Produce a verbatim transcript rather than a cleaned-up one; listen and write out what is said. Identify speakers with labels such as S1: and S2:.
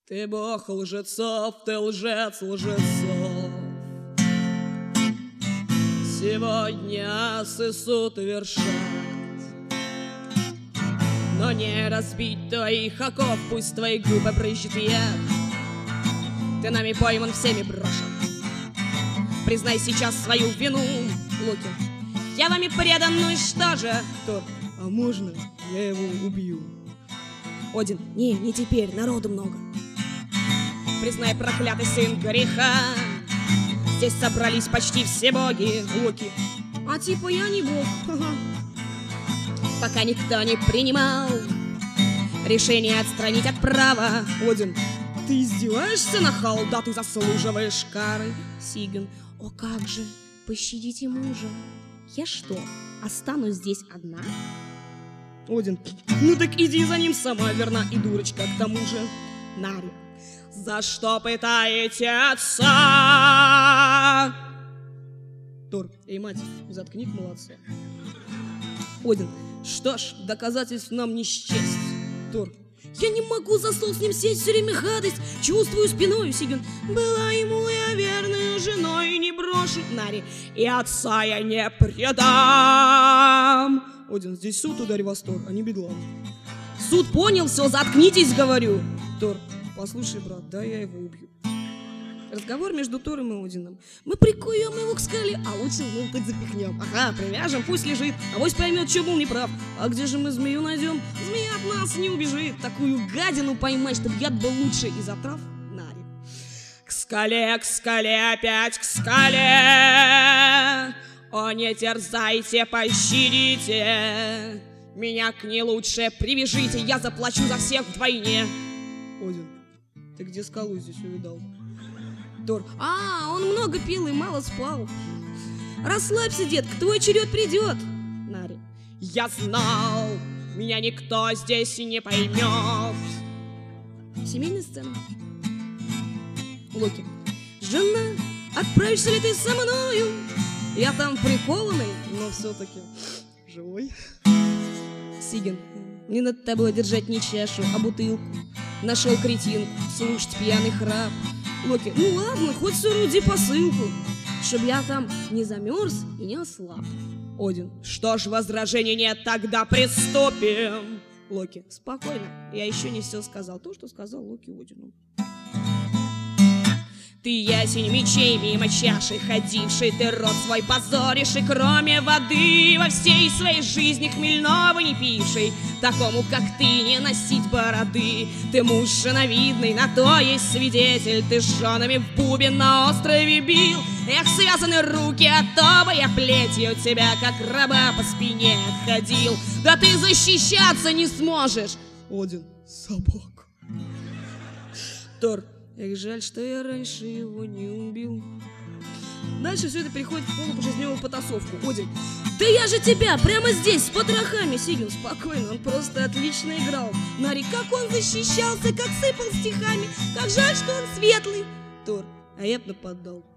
S1: Ты бог лжецов, ты лжец лжецов. Сегодня сысут вершат, но не разбить твоих оков, пусть твои губы брызжет яд. Ты нами пойман, всеми брошен. Признай сейчас свою вину, Локи. Я вами предан, ну и что же? Тор: а можно я его убью? Один: не, не теперь, народу много. Признай, проклятый сын греха, здесь собрались почти все боги. Локи: а типа я не бог. Пока никто не принимал решение отстранить от права. Один: ты издеваешься, нахал? Да ты заслуживаешь кары. Сигин: о как же, пощадите мужа. Я что, останусь здесь одна? Один: ну так иди за ним сама, верна и дурочка к тому же. Нари: за что пытаете отца? Тор: эй, мать, заткни, молодцы. Один: что ж, доказательств нам не счесть. Тор: я не могу за стол с ним сесть, все время гадость чувствую спиной. Сигин: была ему я верную женой, не брошу. Нари: и отца я не предам. Один: здесь суд, ударь Востор, а не бедлам. Суд понял, все, заткнитесь, говорю. Тор: послушай, брат, да я его убью. Разговор между Тором и Одином. Мы прикуем его к скале, а лучше, ну, хоть запихнем. Ага, привяжем, пусть лежит, авось поймет, что был неправ. А где же мы змею найдем? Змея от нас не убежит. Такую гадину поймать, чтоб яд был лучше из отрав. Нари: к скале, к скале, опять к скале. О, не терзайте, пощадите. Меня к ней лучше привяжите, я заплачу за всех вдвойне. Один: ты где скалу здесь увидал? Тор: а, он много пил и мало спал. Расслабься, детка, твой черед придет. Нари: я знал, меня никто здесь не поймет. Семейная сцена. Локи: жена, отправишься ли ты со мною? Я там прикованный, но все-таки живой. Сигин: не над тобой держать не чашу, а бутылку. Нашел кретинку, слушать пьяный храп. Локи: ну ладно, хоть сооруди посылку, чтоб я там не замерз и не ослаб. Один: что ж, возражений нет, тогда приступим. Локи: спокойно, я еще не все сказал. То, что сказал Локи Одину. Ты ясень мечей мимо чаши ходивший, ты рот свой позоришь, и кроме воды во всей своей жизни хмельного не пивший. Такому, как ты, не носить бороды. Ты муж шиновидный, на то есть свидетель. Ты с женами в бубен на острове бил. Эх, связаны руки, а то бы я плетью тебя, как раба, по спине отходил. Да ты защищаться не сможешь. Один: собак. Тор: эх, жаль, что я раньше его не убил. Дальше все это переходит в полупожизневую потасовку. Один: да я же тебя прямо здесь с потрохами. Сигин: спокойно, он просто отлично играл. Нари: как он защищался, как сыпал стихами. Как жаль, что он светлый. Тор: а я б нападал.